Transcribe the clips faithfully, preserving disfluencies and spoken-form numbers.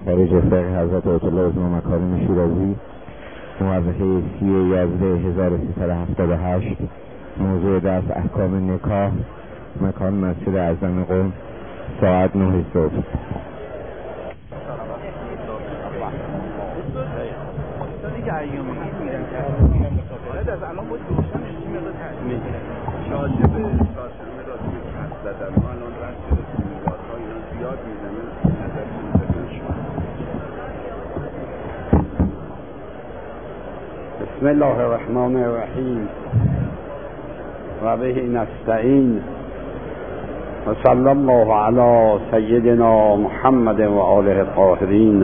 خارج فقه حضرت آیت الله ابن مکارم شیرازی، مورخه سی یزد هزار و سیصد و هفتاد و هشت. موضوع درس احکام نکاح. مکان مسجد اعظم قم، ساعت نه صبح. بسم الله الرحمن الرحیم و به نستعین و صلی الله علی سیدنا محمد و آله الطاهرین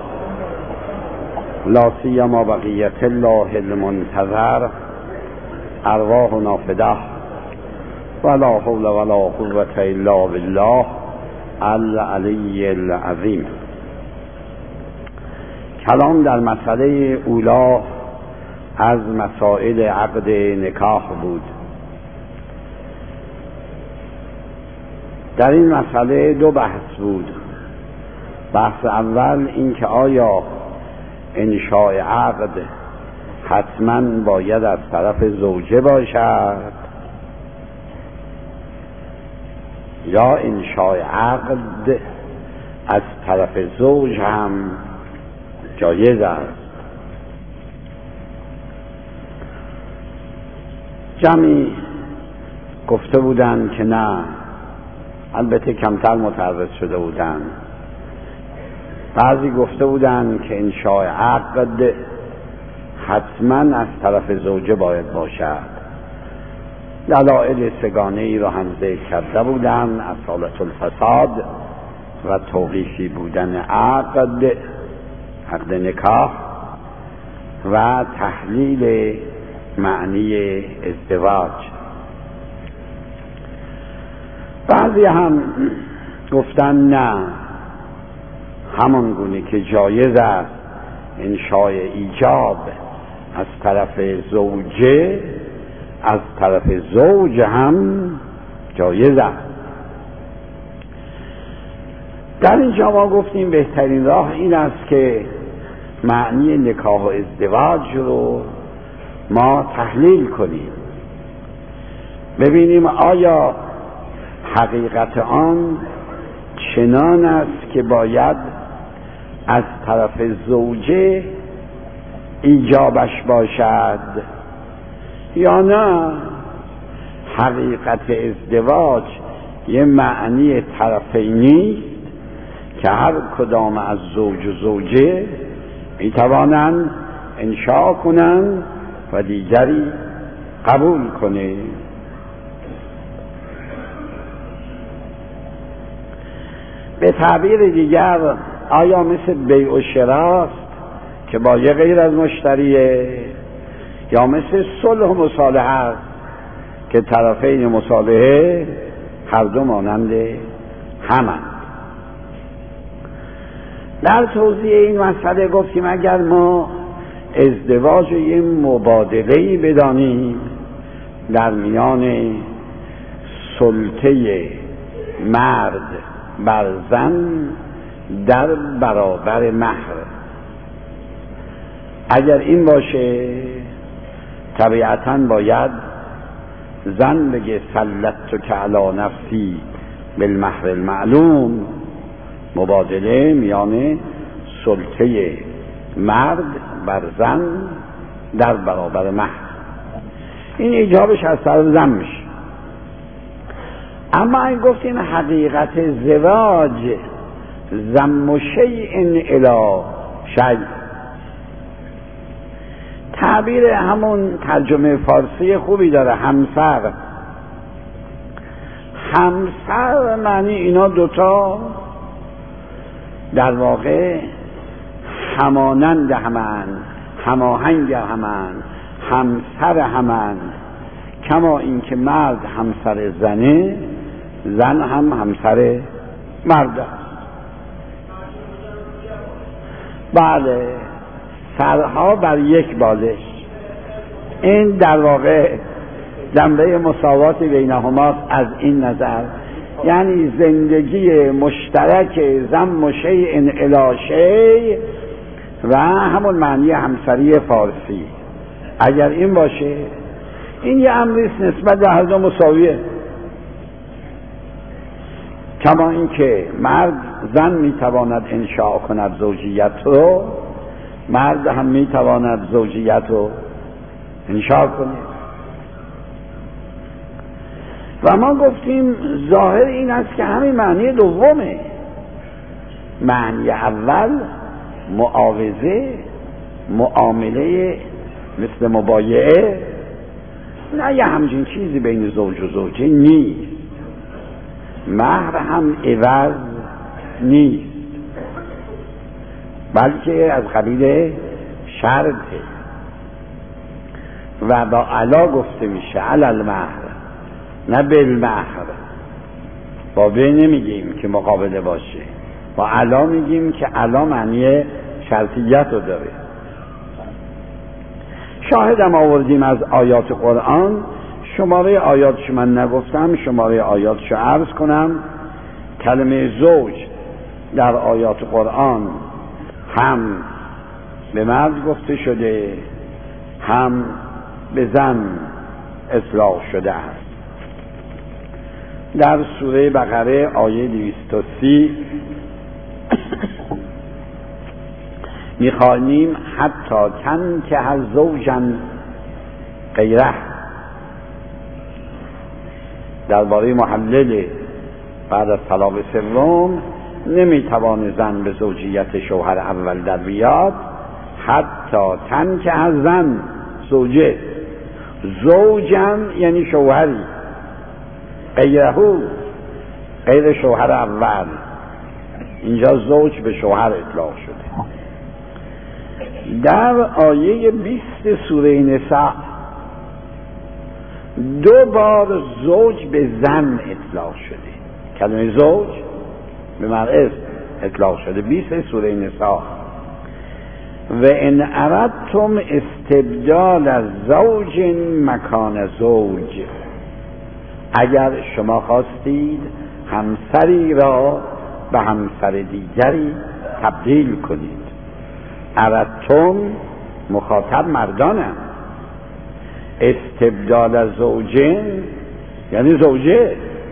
لا سیما بقیت الله المنتظر ارواحنا فداه ولا حول ولا قوة الا بالله العلی العظیم. کلام در مسئله اولی از مسائل عقد نکاح بود. در این مسئله دو بحث بود. بحث اول این که آیا انشاء عقد حتما باید از طرف زوجه باشد یا انشاء عقد از طرف زوج هم جایز است. جمعی گفته بودند که نه، البته کمتر متعرض شده بودند. بعضی گفته بودند که انشاء عقد حتما از طرف زوجه باید باشد. دلایل سگانه ای را هم ذکر کرده بودند: اصالت الفساد و توقیفی بودن عقد عقد نکاح و تحلیل معنی ازدواج. بعضی هم گفتن نه، همان گونه که جایز است انشاء ایجاب از طرف زوجه، از طرف زوج هم جایز است. در اینجا ما گفتیم بهترین راه این است که معنی نکاح و ازدواج رو ما تحلیل کنیم، ببینیم آیا حقیقت آن چنان است که باید از طرف زوجه ایجابش باشد یا نه حقیقت ازدواج یه معنی طرفینی که هر کدام از زوج و زوجه میتوانند انشاء کنند و دیگری قبول کنه. به تعبیر دیگر آیا مثل بیع و شراست که با یه غیر از مشتریه، یا مثل صلح و مصالحه است که طرفین مصالحه هر دو مانند همند؟ در توضیح این مسئله گفتیم اگر ما ازدواج رو یه مبادله‌ای بدانیم در میان سلطه مرد بر زن در برابر مهر، اگر این باشه طبیعتاً باید زن بگه سلطتک علی نفسی بالمهر المعلوم، مبادله میان سلطه مرد بر زن در برابر مهر، این ایجابش از طرف زن میشه. اما این گفتیم حقیقت زواج ضم شیء الی شیء، تعبیر همون ترجمه فارسی خوبی داره، همسر. همسر معنی اینا دوتا در واقع همانند همند، هماهنگ همند، همسر همند. کما اینکه مرد همسر زنه، زن هم همسر مرد است. بله، سرها بر یک بالش. این در واقع جنبه مساوات بینهما از این نظر یعنی زندگی مشترک ضم و شیء الی شیء و همون معنی همسری فارسی. اگر این باشه این یه امریست نسبت به هر دو مساویه. کما اینکه مرد زن میتواند انشاء کند زوجیت رو، مرد هم میتواند زوجیت رو انشاء کنه. و ما گفتیم ظاهر این است که همین معنی دومه. معنی اول معاوضه، معامله مثل مبایعه، نه یه همچین چیزی بین زوج و زوجه نیست. مهر هم عوض نیست، بلکه از قبیل شرطه و با علا گفته میشه علی المهر، نه بالمهر. با به نمیگیم که مقابله باشه، با علا میگیم که علا معنی شرطیت رو داره. شاهدم آوردیم از آیات قرآن. شماره آیاتش من نگفتم، شماره آیاتشو عرض کنم. کلمه زوج در آیات قرآن هم به مرد گفته شده، هم به زن اطلاق شده است. در سوره بقره آیه دویست و سی میخوانیم حتی تنکح زوجا غیره. درباره محلل بعد از طلاق سوم نمیتوان زن به زوجیت شوهر اول در بیاد. حتی تنکح زن زوجه، زوجن یعنی شوهری، غیرهو غیر شوهر اول. اینجا زوج به شوهر اطلاق شده. در آیه بیست سوره نساء دو بار زوج به زن اطلاق شده. کلمه زوج به مرد اطلاق شده. بیست سوره نساء. و ان اردتم استبدال زوج مکان زوج، اگر شما خواستید همسری را به همسر دیگری تبدیل کنید. اردتم مخاطب مردانم، استبدال زوجین یعنی زوجه،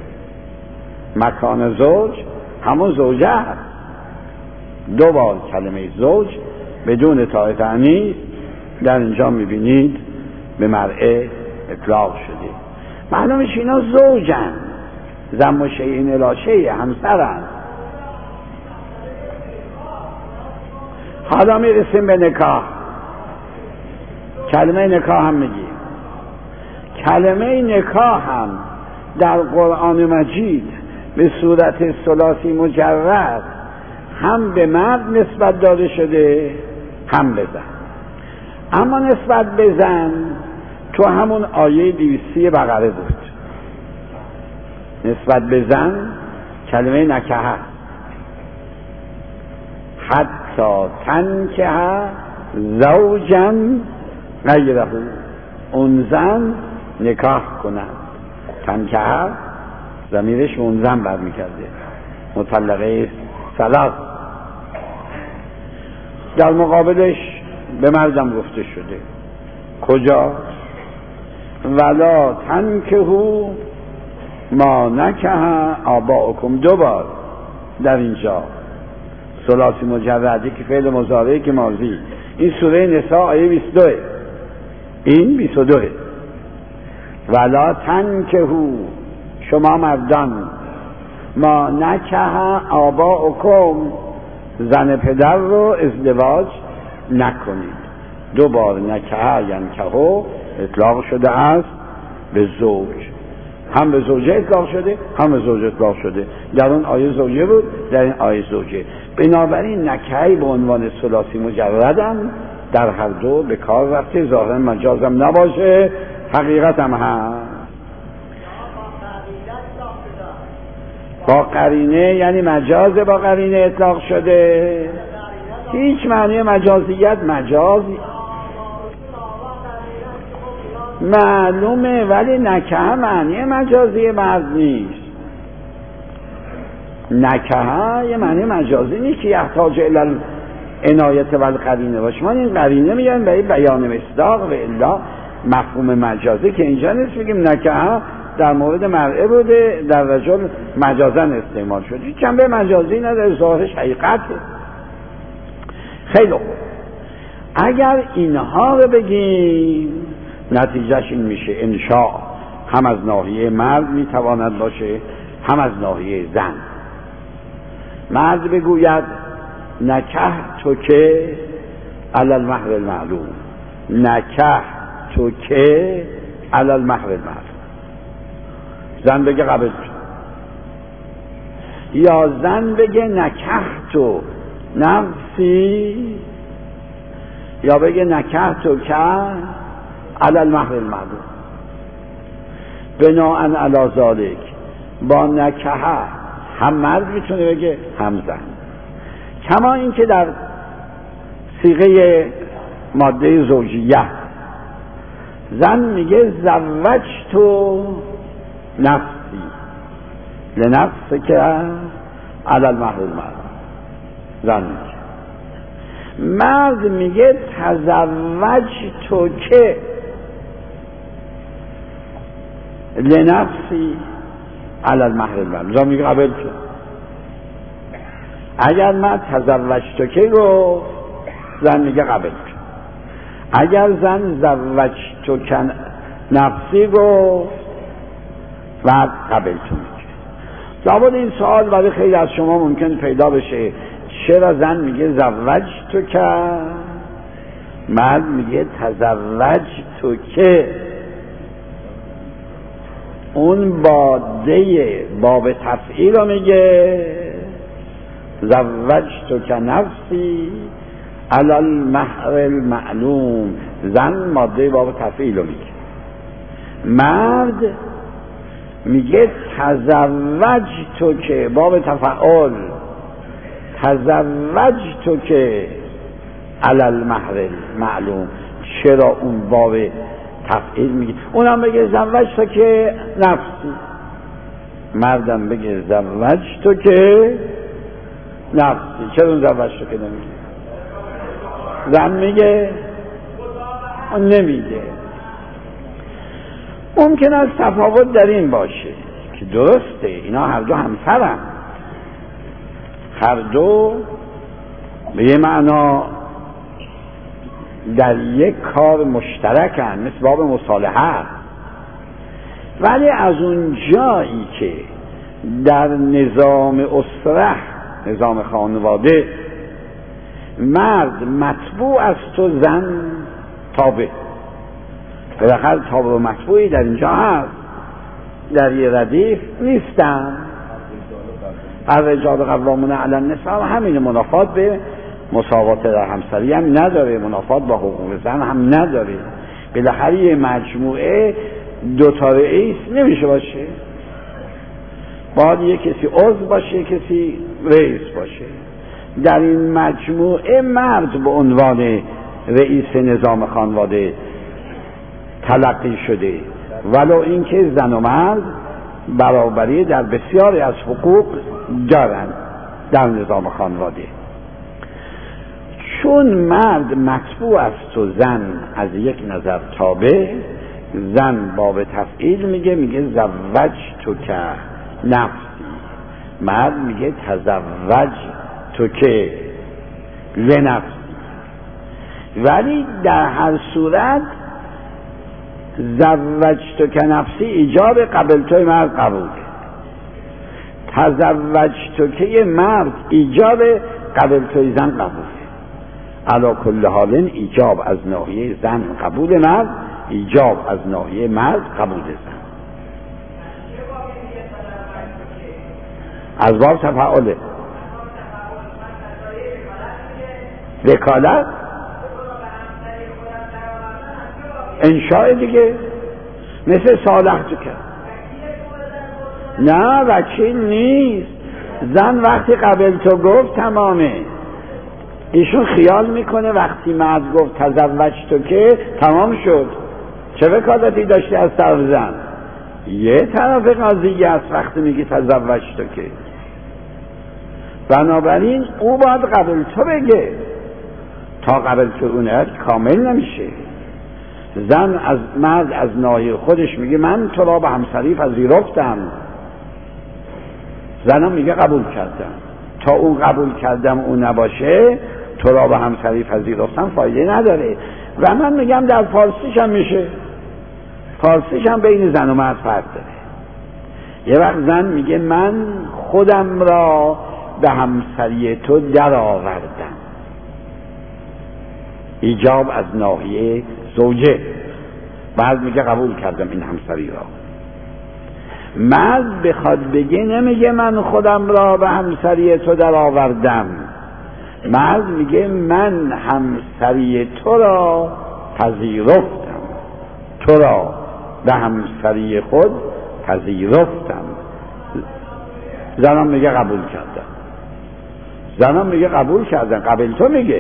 مکان زوج همون زوجه هست. دو بار کلمه زوج بدون تاء تأنیث در اینجا میبینید به مرء اطلاق شده. معلومش اینا زوجن، ضم و شیء الی شیء، همسرن. حالا میرسیم به نکاح. کلمه نکاح هم میگیم. کلمه نکاح هم در قرآن مجید به صورت ثلاثی مجرد هم به مرد نسبت داده شده هم به زن. اما نسبت به زن تو همون آیه دویستی بقره بود. نسبت به زن کلمه نکاح، حتی تنکح زوجا غیره، اون زن نکاح کنند. تنکح ضمیرش اون زن برمیگرده، مطلقه ثلاث. در مقابلش به مردم گفته شده کجا؟ ولا تنکحوا ما نکح آباؤکم. دو بار در اینجا ثلاثی مجردی که فعل مضارعی که ماضی. این سوره نساء آیه بیست و دو، این بیست و دو. ولا تنکحوا شما مردان ما نکح آباؤکم زن پدر رو ازدواج نکنید. دو بار نکح ینکحو اطلاق شده است به زوج. هم به زوجه اطلاق شده هم به زوج اطلاق شده. در اون آیه زوجه بود، در این آیه زوجه. بنابراین نکحی به عنوان ثلاثی مجردم در هر دو به کار رفته. ظاهرا مجازم نباشه، حقیقت هم هست. با قرینه یعنی مجاز، با قرینه اطلاق شده. هیچ معنی مجازیت مجازی معلومه، ولی نکح معنی مجازی مرد نیست. نکه یه معنی مجازی نیست که یحتاج الی عنایت و القرینه باشه. ما این قرینه میگن برای بیان مصداق و الا مفهوم مجازی که اینجا نیست. بگیم نکه در مورد مرئه بوده، در رجل مجازا استعمال شد، هیچ جنبه مجازی نداره، ظاهرش حقیقته. خیلی خوب، اگر اینها رو بگیم نتیجهش این میشه انشاء هم از ناحیه مرد میتواند باشه هم از ناحیه زن. مرد بگوید نکه تو که علی المهر المعلوم، نکه تو که علی المهر المعلوم. زن بگه قبل تو، یا زن بگه نکه تو نفسی، یا بگه نکه تو که علی المهر المعلوم. بناءً علی ذالک با نکه هم مرد میتونه بگه هم زن، کما این که در صیغه ماده زوجیه زن میگه زوجتو نفسی لنفسک که علی المهر المعلوم. زن میگه، مرد میگه تزوجتو که لنفسی علی المهر المعلوم. زن میگه قبل تو. اگر من تزوجتو که رو زن میگه قبل تو. اگر زن زوجتو که نفسی رو بعد قبل تو میگه. لابد این سوال برای خیلی از شما ممکن پیدا بشه، چرا زن میگه زوجتو که، مرد میگه تزوجتو که؟ اون باده باب تفعیل رو میگه زوجتو که نفسی علی المهر المعلوم. زن ماده باب تفعیل رو میگه، مرد میگه تزوجتو که باب تفعال، تزوجتو که علی المهر المعلوم. چرا اون باب تفعیل میگه؟ اونم بگه زوجتو که نفسی، مردم بگه زوجتو که نفسی. چرا اون زوجتو که نمیگه؟ زن میگه اون نمیگه. ممکن است تفاوت در این باشه که درسته اینا هر دو همسرن، هر دو به یه معنا در یک کار مشترکن، مثل باب مصالحه. ولی از اون جایی که در نظام اسره، نظام خانواده، مرد مطبوع است و زن تابع، بالاخره تابع و مطبوعی در اینجا هست، در یه ردیف نیستن. الرجال قوامون علی النساء، همین منافات به مساوات در همسری هم نداره، منافات با حقوق زن هم نداره. بالاخره یه مجموعه دو تا رئیس نمیشه باشه، باید یه کسی عضو باشه، کسی رئیس باشه. در این مجموعه مرد به عنوان رئیس نظام خانواده تلقی شده، ولو اینکه زن و مرد برابری در بسیاری از حقوق دارند در نظام خانواده. چون مرد مطبوع است و زن از یک نظر تابع، زن باب تفعیل میگه میگه زوجتو که نفسی، مرد میگه تزوجتو که لنفسی. ولی در هر صورت زوجتو که نفسی ایجاب قبل توی مرد قبوله، تزوجتو که مرد ایجاب قبل توی زن قبوله. علا کل حال ایجاب از ناحیه زن قبول مرد، ایجاب از ناحیه مرد قبول زن. از باب تفاعله. وکالت انشاء دیگه، مثل صالح تو کرد. نه وکیل نیست. زن وقتی قبل تو گفت تمامه. ایشون خیال میکنه وقتی مرد گفت تزوجتو که تمام شد. چه وکالتی داشتی از طرف زن؟ یه طرف قضیه است وقتی میگی تزوجتو که. بنابراین او باید قبل تو بگه، تا قبل تو اونه کامل نمیشه. زن از مرد از ناحیه خودش میگه من تو را به همسری پذیرفتم، زنم میگه قبول کردم. تا اون قبول کردم اون نباشه تو را به همسری پذیرفتم فایده نداره. و من میگم در فارسیش هم میشه، فارسیش هم بین زن و مرد فرق داره. یه وقت زن میگه من خودم را به همسری تو در آوردم، ایجاب از ناحیه زوجه، بعد میگه قبول کردم این همسری را. مرد بخواد بگه نمیگه من خودم را به همسری تو در آوردم، مرد میگه من همسری تو را پذیرفتم، تو را به همسری خود پذیرفتم. زنم میگه قبول کردم، زنم میگه قبول کردم، قبل تو میگه.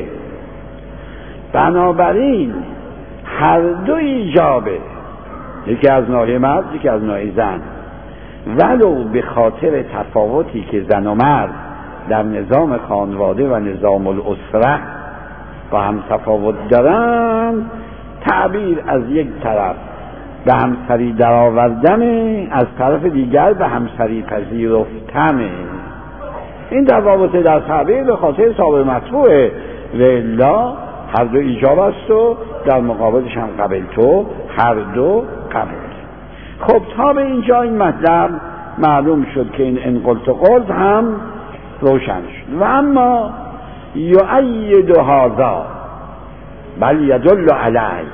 بنابراین هر دو ایجابه، یکی از ناحیه مرد یکی از ناحیه زن، ولو به خاطر تفاوتی که زن و مرد در نظام خانواده و نظام الاسره با هم تفاوت دارن. تعبیر از یک طرف به همسری در آوردنه، از طرف دیگر به همسری پذیرفتنه. این تفاوت در تعبیر به خاطر سابق مطبوعه، والا هر دو ایجاب است و در مقابلش هم قبل تو، هر دو قبل. خب تا به اینجا این مطلب معلوم شد که این ان قلت قلت هم روشن شد. و اما یؤید هذا بل یدل علیه،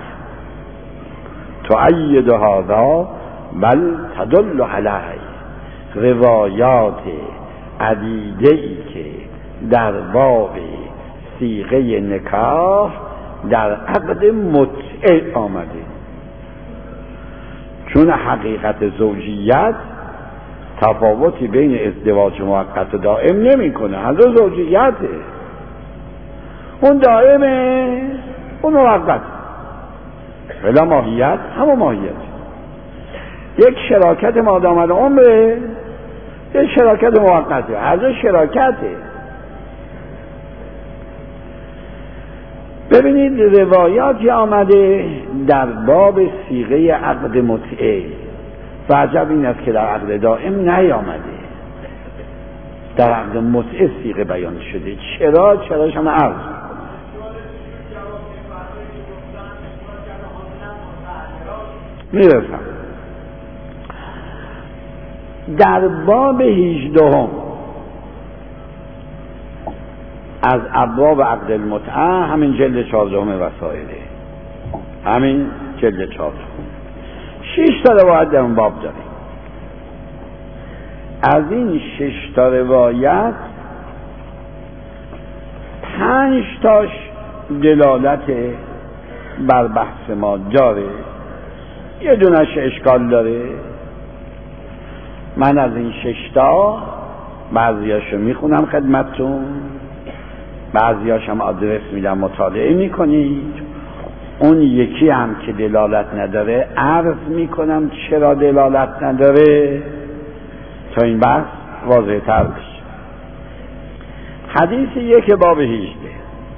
تؤید هذا بل تدل علیه، روایات عدیده‌ای که در باب صیغه نکاح در عقد متعه آمده، چون حقیقت زوجیت تفاوتی بین ازدواج موقت و دائم نمی کنه، هر دو زوجیته، اون دائمه اون موقت، ولی ماهیت همون ماهیت. یک شراکت مادام العمره، یک شراکت موقته، هر دو شراکته. ببینید روایاتی آمده در باب صیغه عقد متعه و عجب این است که در عقد دائم نیامده، در عقد متعه صیغه بیان شده. چرا؟ چراش هم عرض میرسم. در باب هجدهم از ابواب عقد المتعه، همین جلد چهاردهم وسائله، همین جلد چهاردهم، شش تا روایت در اون باب داریم. از این شش تا روایت پنج تاش دلالت بر بحث ما داره، یه دونش اشکال داره. من از این شش تا بعضیاشو میخونم خدمتتون، بعضیاش هم آدرس میدم مطالعه میکنید. اون یکی هم که دلالت نداره عرض میکنم چرا دلالت نداره تا این بحث واضح تر بشه. حدیث یک باب هجده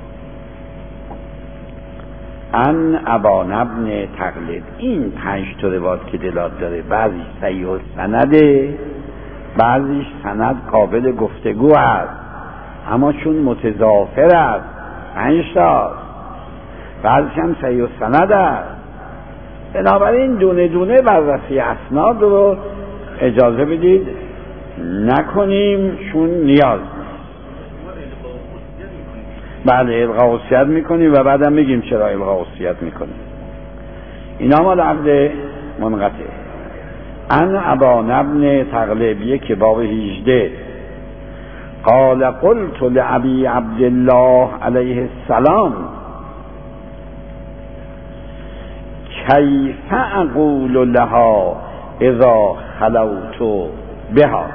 ان ابان ابن تغلب. این پنج تا روایت که دلالت داره، بعضی صحیح سنده، بعضیش سند قابل گفتگو است، اما چون متضافر است پنج تاست، بعضیش هم صحیح سند است. بنابراین دونه دونه بررسی اسناد رو اجازه بدید نکنیم، چون نیاز بله الغا وصیت میکنیم و بعدم میگیم چرا الغا وصیت میکنیم. اینا مال عقد منقطع. ان ابان ابن تغلب که باب هجده قال قلت لعبی عبدالله علیه السلام کیف اقول لها اذا خلوت بها.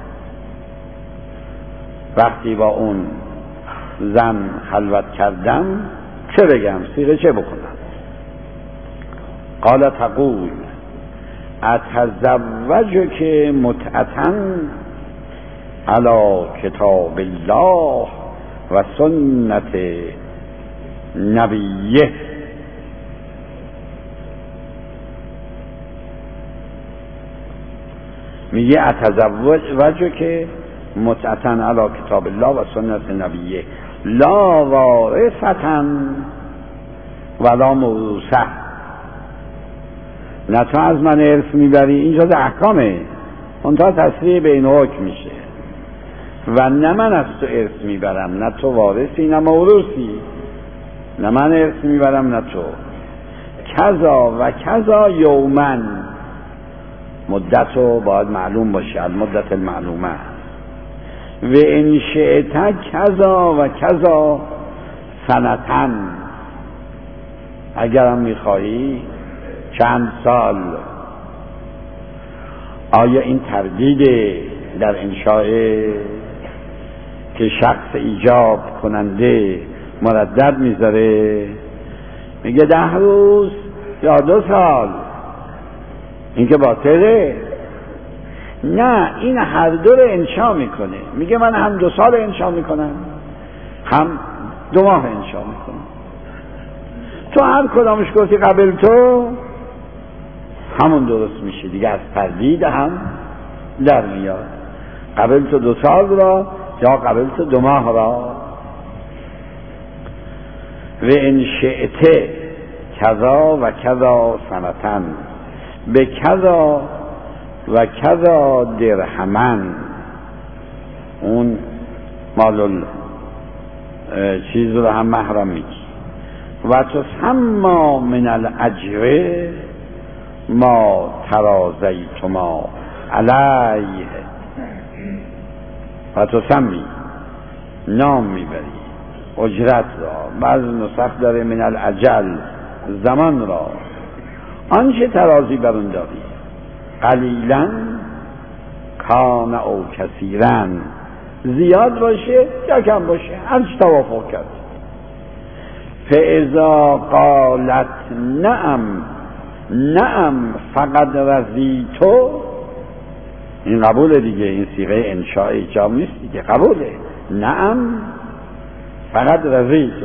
وقتی با اون زن خلوت کردم چه بگم، صیغه چه بکنم؟ قال تقول اتزوجک متعتن علی کتاب الله و سنت نبیه. میگه اتزوج وجه که متعتن علی کتاب الله و سنت نبیه لا وارثتن ولا موروثه. نه تو از من ارث میبری، اینجا ده احکامه، اون تا تصریح بین حکم میشه، و نه من از تو ارث میبرم، نه تو وارثی نه موروثی، نه من ارث میبرم نه تو. کذا و کذا یومن، مدتو باید معلوم باشه، مدت المعلومه. و ان شئت کذا و کذا سنتن، اگرم میخواهی چند سال. آیا این تردیده در انشاء که شخص ایجاب کننده مردد میذاره؟ میگه ده روز یا دو سال، این که باطله. نه، این هر دو رو انشا میکنه. میگه من هم دو سال انشا میکنم، هم دو ماه انشا میکنم. تو هر کدامش گفتی قبل تو، همون درست میشه دیگه. از تردید هم در میاد، قبل تو دو سال را یا قبل تو دو ماه را. و ان شئت کذا و کذا سنتن به کذا و کذا درهمن، اون مال چیز رو هم محرم میگی. و تسمى من الاجر ما ترازیتما علیه، و تسمی نام میبری اجرت را، بعض نسخ داره من الاجل زمان را، آنچه ترازی برون داری، قلیلا کان او کثیرا، زیاد باشه یا کم باشه، هرچی توافق کرد. فاذا قالت نعم نعم فقد رضیتو، این قبوله دیگه، این صیغه انشاء ایجاب نیست دیگه، قبوله. نعم فقد رضیتو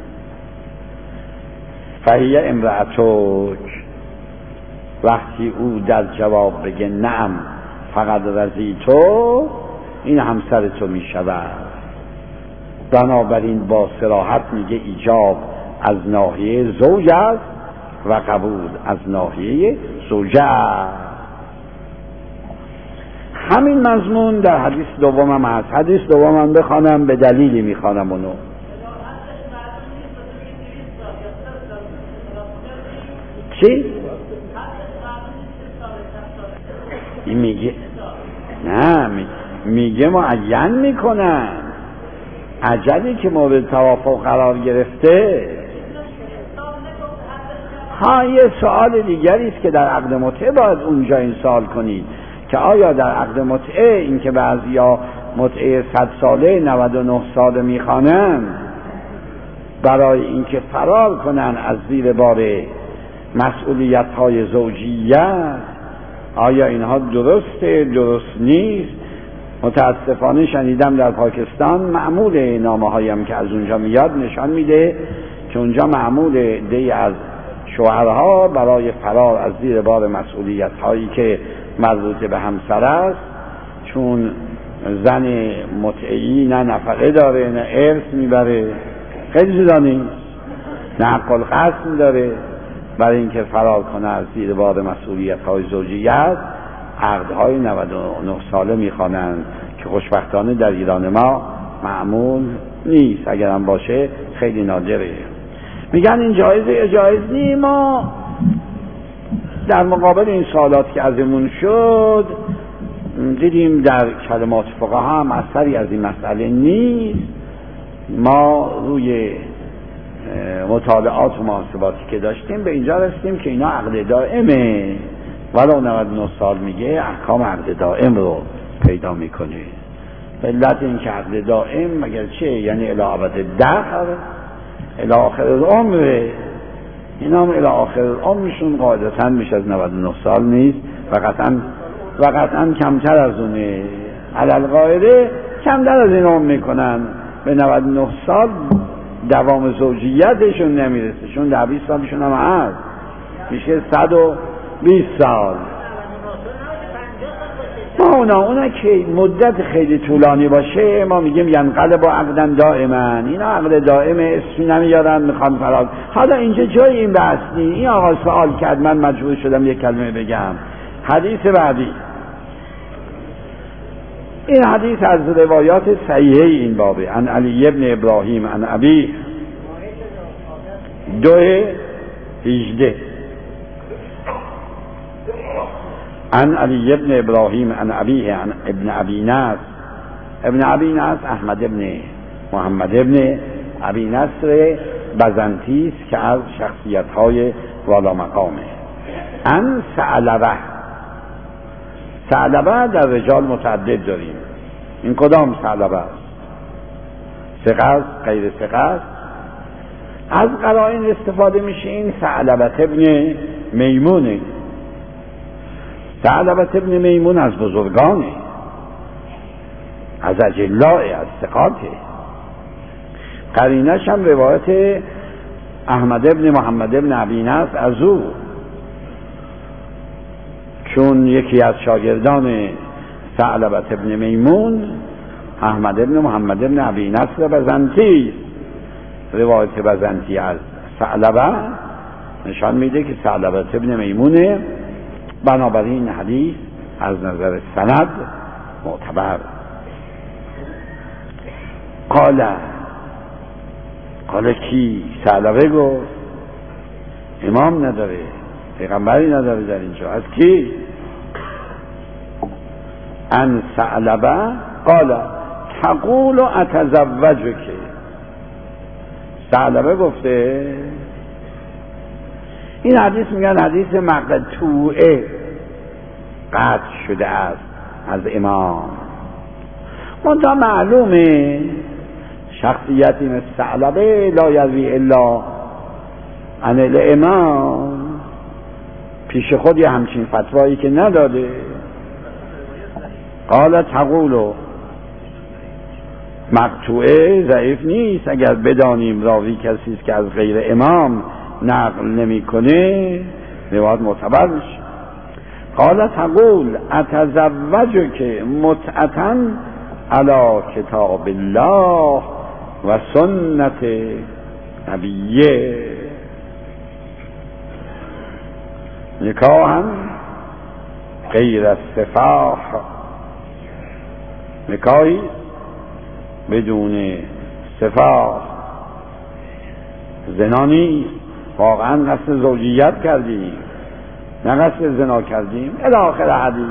فهی امرأتوک، وقتی او در جواب بگه نعم فقط رضیتو، این همسر تو می شود. بنابراین با صراحت میگه ایجاب از ناحیه زوج است و قبول از ناحیه زوجه است. همین مضمون در حدیث دومم هست. حدیث دومم بخوانم، به دلیلی میخوانم اونو. چی؟ این میگه نه، میگه معین میکنن عجلی که مورد توافق قرار گرفته. ها، یه سوال دیگری است که در عقد متعه باید اونجا این سوال کنید که آیا در عقد متعه این که بعضیا متعه صد ساله نود و نه ساله میخوانن برای اینکه فرار کنن از زیر بار مسئولیت های زوجیت، آیا اینها درسته درست نیست؟ متاسفانه شنیدم در پاکستان معمول نامه هایم که از اونجا میاد نشان میده که اونجا معمول دی از شوهرها برای فرار از زیر بار مسئولیت هایی که مربوط به همسر است، چون زن متعی نه نفقه داره نه ارث میبره، خیلی جدا نیست، نه حق القسم داره، برای اینکه فرار کنه از زیر بار مسئولیت های زوجیت عقدهای نود و نه ساله میخوانند که خوشبختانه در ایران ما معمول نیست، اگرم باشه خیلی نادره. میگن این جایزه جایز نی. ما در مقابل این سوالات که ازمون شد دیدیم در کلمات فقها هم اثری از این مسئله نیست. ما روی مطالعات و محاسباتی که داشتیم به اینجا رسیدیم که اینا عقد دائمه، ولو نود و نه سال میگه احکام عقد دائم رو پیدا میکنه. علت این که عقد دائم مگر چه؟ یعنی الی ابد الدهر، الی آخر العمر. اینا هم الی آخر العمرشون قاعدتاً بیش از نود و نه سال نیست و قطعاً و قطعاً کمتر از اونه. علالقاعده کمتر از این عمر میکنن. به نود و نه سال دوام زوجیتشون نمیرسه، چون ده بیست سالشون هم هست، میشه صد و بیست سال. ما اونا اونا که مدت خیلی طولانی باشه ما میگیم ینقلب با عقدن دائما. اینا عقد دائم اسمی نمیارن، میخوان فراز. حالا اینجا جای این بحث نی. این آقا سوال کرد، من مجبور شدم یک کلمه بگم. حدیث بعدی، این حدیث از روایات صحیحه این بابه. عن علی ابن ابراهیم عن ابی دو هجده عن علی ابن ابراهیم عن ابیه عن ابن ابی نصر. ابن ابی نصر احمد ابن محمد ابن ابی نصر بزنطی است که از شخصیت های والا مقامه. عن ثعلبه. ثعلبه در رجال متعدد داریم. این کدام ثعلبه است؟ ثقه است، غیر ثقه است؟ از قرائن استفاده میشه. این ثعلبه ابن میمونه. ثعلبه ابن میمون از بزرگانه، از اجلاء، از ثقاته. قرینش هم روایت احمد ابن محمد ابن ابی نصر از او، چون یکی از شاگردان ثعلبه ابن میمون احمد ابن محمد ابن ابی نصر بزنطی، روایت بزنطی از ثعلبه نشان میده که ثعلبه ابن میمونه. بنابراین حدیث از نظر سند معتبر. قال قال کی؟ ثعلبه گفت. امام نداره، پیغمبری نداره در اینجا. از کی؟ ان ثعلبه قال تقول اتزوجک. ثعلبه گفته. این حدیث میگن حدیث مقطوعه، قطع شده است از امام. منتها معلومه شخصیتی مثل ثعلبه لا یروی الا عن الامام، پیش خود یه همچین فتوایی که نداده. قال تقولو، مقطوعه ضعیف نیست اگر بدانیم راوی کسی است که از غیر امام نقل نمیکنه، روایت معتبر میشه. قال تقول اتزوجک متعتا علی کتاب الله و سنت نبیه. نکاحا غیر السفاح، نکاحی بدون سفاح، زنا نیست. واقعا قصد زوجیت کردیم، نه قصد زنا کردیم. الی آخر حدیث.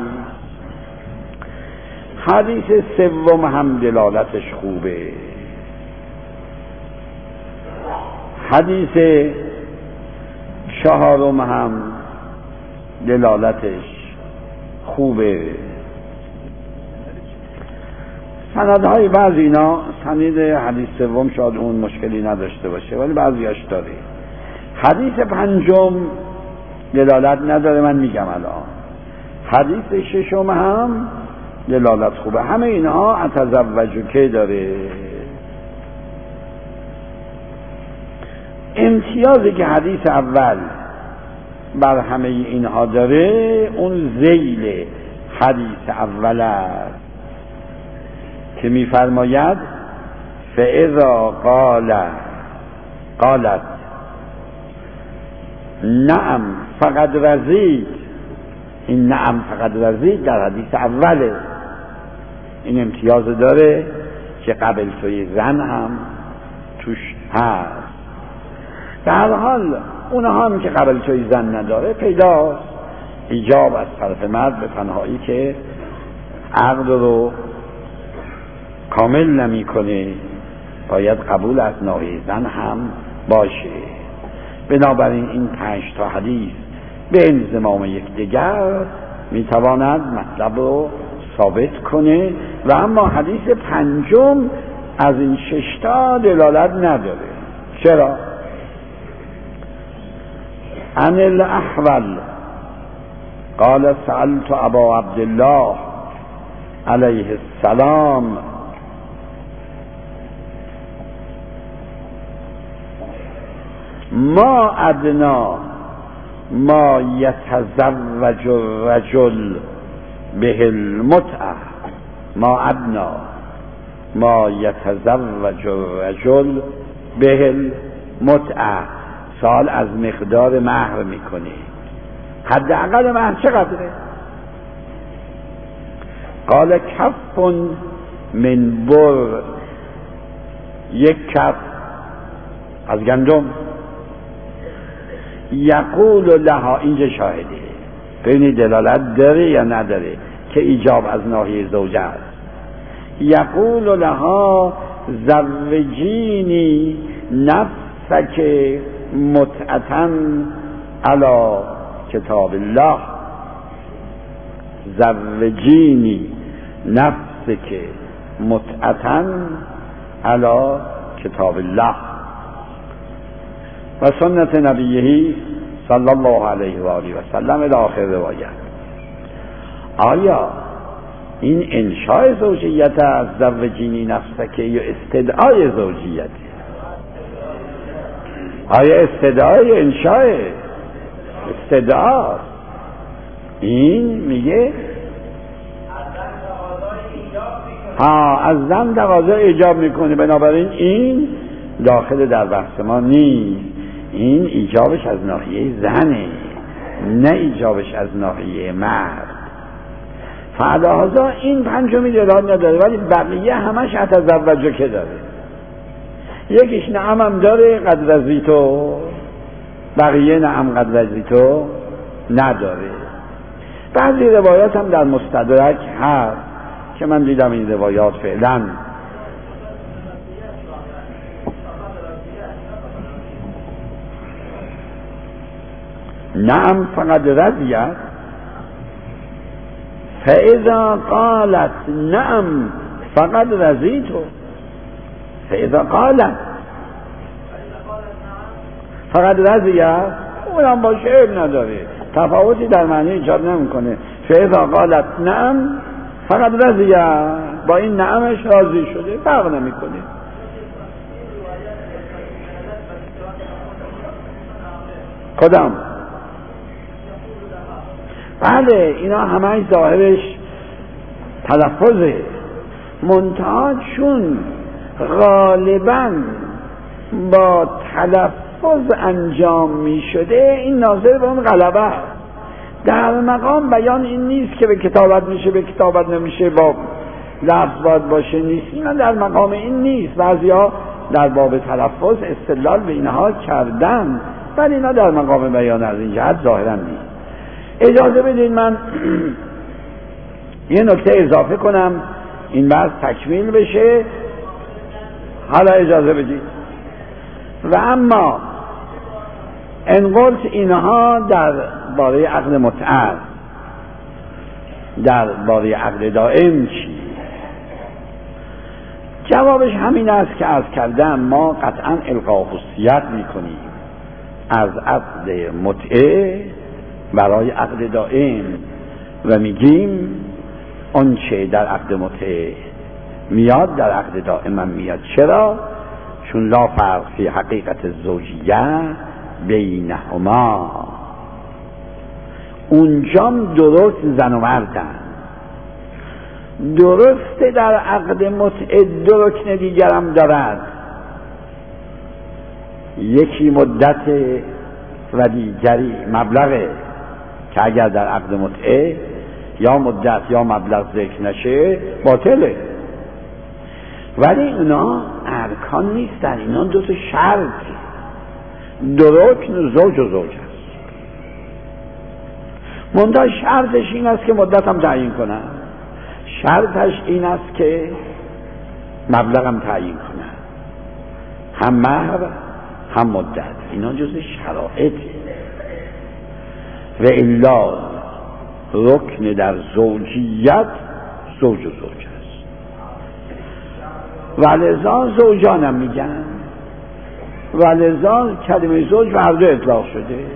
حدیث سوم هم دلالتش خوبه. حدیث چهارم هم دلالتش خوبه. سندهای بعضی اینا، سند حدیث سوم شاید اون مشکلی نداشته باشه ولی بعضیاش داره. حدیث پنجم دلالت نداره، من میگم الان. حدیث ششم هم دلالت خوبه. همه اینها اتزوجک داره. امتیازی که حدیث اول بر همه اینها داره اون ذیل حدیث اول است که میفرماید فاذا قال قالت نعم فقد رضیت. این نعم فقد رضیت در حدیث اوله. این امتیاز داره که قبل توی زن هم توش هست. در حال اونها هم که قبل توی زن نداره پیداست ایجاب از طرف مرد به تنهایی که عقد رو کامل نمی کنه، باید قبول از ناحیه زن هم باشه. بنابراین این پنج تا حدیث به انضمام یکدیگر میتواند مطلب رو ثابت کنه و اما حدیث پنجم از این شش تا دلالت نداره. چرا؟ عن الاحول قال سألت ابا عبدالله علیه السلام ما ادنا ما یتزوج الرجل به المتعه، ما ادنا ما یتزوج الرجل به المتعه. سوال از مقدار مهر میکنه. حداقل مهر چقدره؟ قال کف من بر، یک کف از گندم. یقول لها، اینجا شاهده، ببینید دلالت داره یا نداره که ایجاب از ناحیه زوجه است. یقول لها زوجینی نفسک متعتن علی کتاب الله، زوجینی نفسک متعتن علی کتاب الله و سنت نبیه صلی الله علیه و آله و سلم الی آخر روایت. آیا این انشاء زوجیت از زوجینی نفسک یا استدعای زوجیت؟ آیا استدعای انشاء؟ استدعا. این میگه ها از زن تقاضا ایجاب میکنه، بنابراین این داخل در بحث ما نیست. این ایجابش از ناحیه زنه، نه ایجابش از ناحیه مرد. فعلاحظا این پنجمی دلالت نداره، ولی بقیه همش اتزوجه که داره. یکیش نعم هم داره قد رضیتو، بقیه نعم قد رضیتو نداره. بعضی روایات هم در مستدرک هست که من دیدم این روایات فعلا نعم فقد رضیت، فاذا قالت نعم فقد رضیتو، فاذا قالت فقد رضیت اونم باشه عیب نداره، تفاوتی در معنی ایجاد نمیکنه. فاذا قالت نعم فقد رضیت، با این نعمش راضی شده، فرق نمیکنه. کدام؟ بله اینا همه ظاهرش تلفظه، منتها چون غالبا با تلفظ انجام می شده این ناظر به اون غلبه است. در مقام بیان این نیست که به کتابت میشه به کتابت نمیشه، با لفظ باید باشه نیست، اینا در مقام این نیست. بعضیا در باب تلفظ استدلال به اینها کردن، ولی اینا در مقام بیان از این جهت ظاهرا نیست. اجازه بدید من یه نکته اضافه کنم این بحث تکمیل بشه. حالا اجازه بدید و اما انقلت اینها در باره عقد متعه، در باره عقد دائم چی؟ جوابش همین است که عرض کردم، ما قطعا القاء خصوصیت میکنیم از عقد متعه برای عقد دائم و میگیم اون چه در عقد متعه میاد در عقد دائم هم میاد. چرا؟ چون لا فرق فی حقیقت زوجیه بینهما، اونجام درست زن و مردن. درسته در عقد متعه دو رکن دیگرم دارد، یکی مدت و دیگری مبلغه که اگر در عقد متعه یا مدت یا مبلغ ذکر نشه باطله، ولی اینا ارکان نیستن، اینا دو تا شرط، دو رکن زوج و زوج است. منتها شرطش این است که مدت هم تعیین کنن، شرطش این است که مبلغ هم تعیین کنن، هم مهر هم مدت، اینا جز شرایطه. و الا رکن در زوجیت زوج و زوج است. ولذا زوجانم میگن، ولذا کلمه زوج به هر دو اطلاق شده،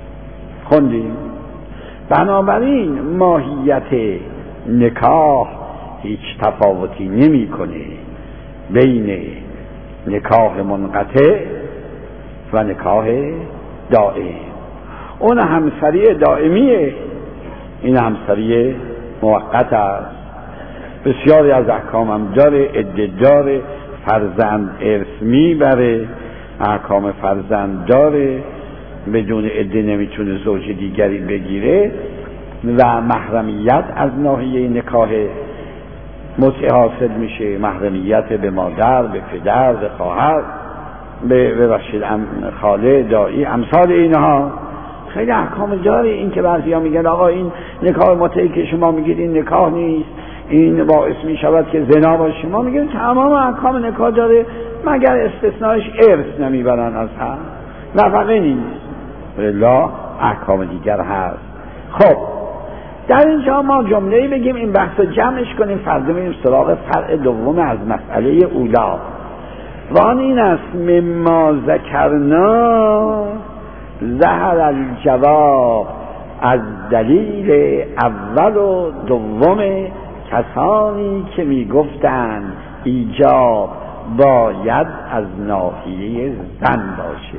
خوندیم. بنابراین ماهیت نکاح هیچ تفاوتی نمی کنه بین نکاح منقطع و نکاح دائم. اون همسری دائمیه، این همسری موقت است. بسیاری از احکام هم داره، عده داره، فرزند ارث میبره، احکام فرزند داره، بدون عده نمیتونه زوج دیگری بگیره و محرمیت از ناحیه نکاح متعه حاصل میشه، محرمیت به مادر، به پدر، به خواهر، به ببخشید خاله، دایی، امثال اینها. خیلی احکام داره. این که بعضیا میگن آقا این نکاح متعه که شما میگید این نکاح نیست، این باعث میشود که زنا باشه، ما میگیم تمام احکام نکاح داره مگر استثناش ارث نمیبرن از هم، نفقه نیست، ولی احکام دیگر هست. خب در اینجا ما جمله‌ای بگیم این بحث رو جمعش کنیم، فردا میریم سراغ فرع دوم از مسئله اولا و آن این است مما ذکرنا ظهر الجواب از دلیل اول و دوم کسانی که میگفتند ایجاب باید از ناحیه زن باشه.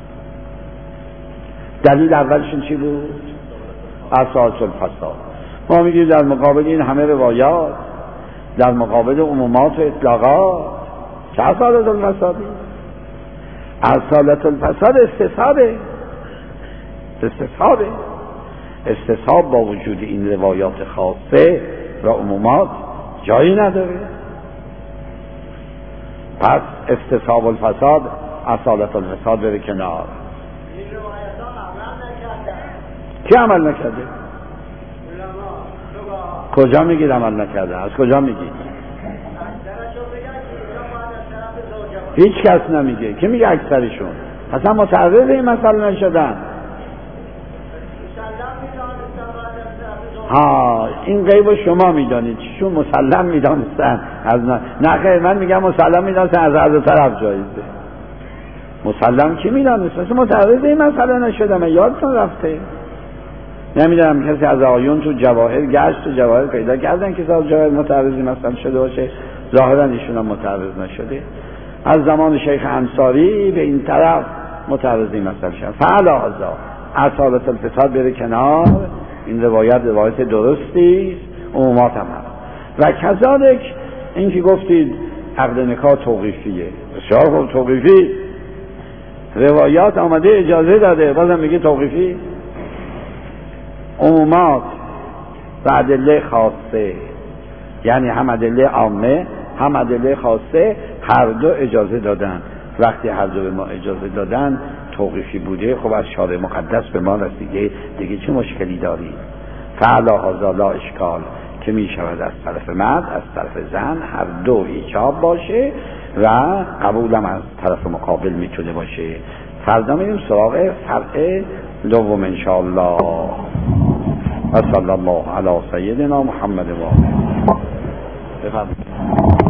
دلیل اولشون چی بود؟ اساس الفساد. ما میگیم در مقابل این همه روایات، در مقابل عمومات و اطلاقات، چه اصالت الفسادی؟ اصالت الفساد استصحابه، استصحابه استصحاب با وجود این روایات خاصه و عمومات جایی نداره. پس استصحاب الفساد، اصالت الفساد بره کنار. کی عمل نکرده؟ کجا میگید عمل نکرده؟ از کجا میگید؟ هیچ کس نمیگه. کی میگه اکثرشون؟ اصلا متعرض این مسئله نشدن. ها این غیب شما میدانید، چون مسلم میدانستن از نه نه خیر، من میگم مسلم میدانستن از هر دو طرف جایزه. مسلم کی میدانست؟ اصلا متعرض این مسئله نشدم، یادتون رفته. نمیدونم کسی از آیون تو جواهر گشت، تو جواهر پیدا کردن که از جواهر متعرضی مثلا شده باشه، ظاهرا ایشون هم متعرض نشده. از زمان شیخ انصاری به این طرف متعرضی مثلا شد. فعلا هزا اصالت الفساد بره کنار، این روایت روایت درستی عمومات هم هست. و کذالک این که گفتید عقد نکاح توقیفیه، بسیار خوب، توقیفی روایات آمده اجازه داده، بازم میگه توقیفی. عمومات و ادله خاصه، یعنی هم ادله عامه هم ادله خاصه، هر دو اجازه دادن. وقتی هر دو به ما اجازه دادن توقیفی بوده، خب از شارع مقدس به ما رسیده، دیگه چه مشکلی داریم؟ فعلا هذا لا اشکال، که می شود از طرف مرد از طرف زن هر دو ایجاب باشه و قبولم از طرف مقابل میتونه باشه. فردا میریم سراغ فرع دوم انشاءالله. و صلی الله علی سیدنا محمد و آله. بفرمایید.